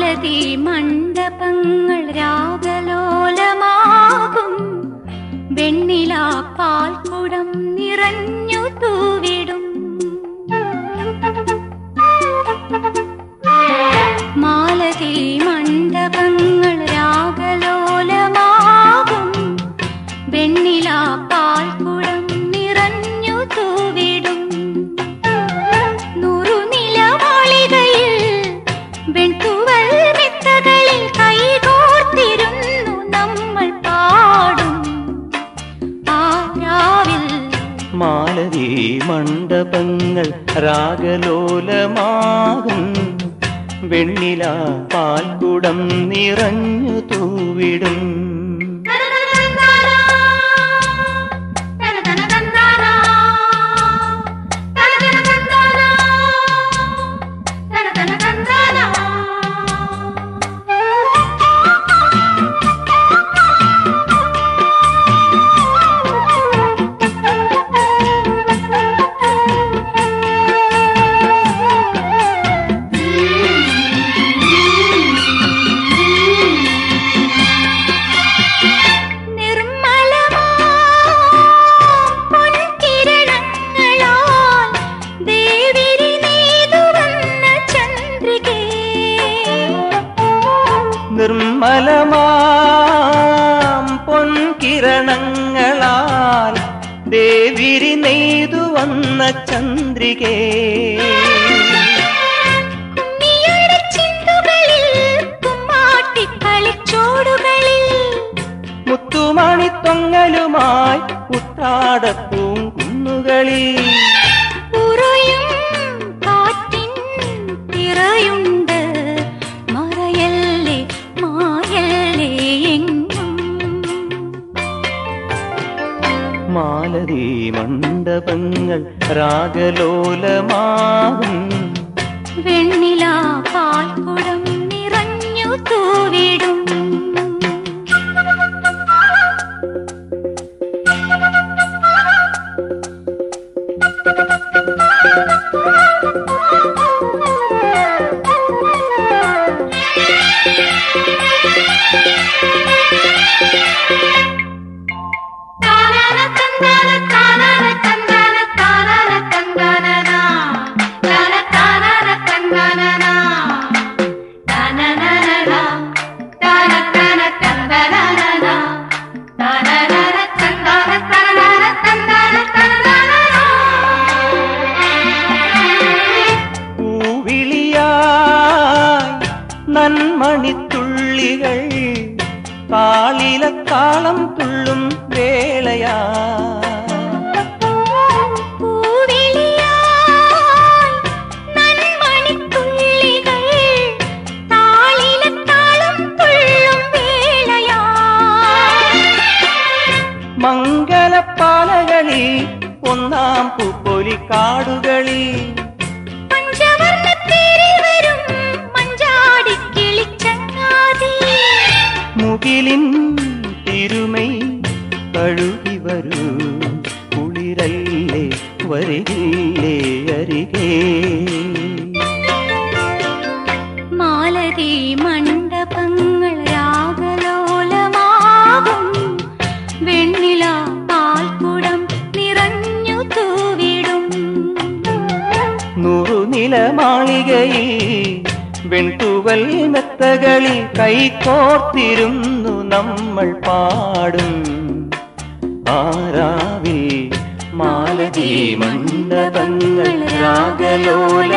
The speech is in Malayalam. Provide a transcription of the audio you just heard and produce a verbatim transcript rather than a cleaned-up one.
മാലതി മണ്ഡപങ്ങൾ രാഗലോലമാകും വെണ്ണിലാ പാൽക്കുടം നിറഞ്ഞു തൂവിടും. മാലതി മണ്ഡപങ്ങൾ രാഗലോലമാകും വെണ്ണിലാ പാൽക്കുടം നിറഞ്ഞു തൂവിടും. നൂറുനിലമാളികയിൽ വെൺതൂവൽ മെത്തകളിൽ കൈകോർത്തിരുന്നു നമ്മൾ പാടും ആ രാവിൽ. മാലതി മണ്ഡപങ്ങൾ രാഗലോലമാകും വെണ്ണിലാ പാൽക്കുടം നിറഞ്ഞു തൂവിടും. നിർമ്മലമാം പൊൻകിരണങ്ങളാൽ ദേവിരി നെയ്തു വന്ന ചന്ദ്രികേ. മുത്തുമണിത്തൊങ്ങലുമായി ഉത്രാടപ്പൂം കുന്നുകളിൽ മാലതി മണ്ഡപങ്ങൾ രാഗലോലമാകും വെണ്ണിലാ പാൽക്കുടം നിറഞ്ഞു തൂവിടും. നന്മണിത്തുള്ളികൾ കാളിലക്കാളം തുള്ളും വേളയാ. മംഗലപ്പാലകളിൽ ഒന്നാം പൂപ്പൊലിക്കാടുകളിൽ മുകിലിൻ തിരുമൈ കഴുകി വരൂ കുളിരല്ലേ വരികില്ലേ അരികേ. മാലതി മണ്ഡപങ്ങൾ രാഗലോലമാകും വെണ്ണിലാ പാൽക്കുടം നിറഞ്ഞു തൂവിടും. നൂറുനിലമാളികയിൽ വെൺതൂവൽ മെത്തകളിൽ കൈകോർത്തിരുന്നു നമ്മൾ പാടും ആരാവിൽ. മാലതി മണ്ഡപങ്ങൾ രാഗലോല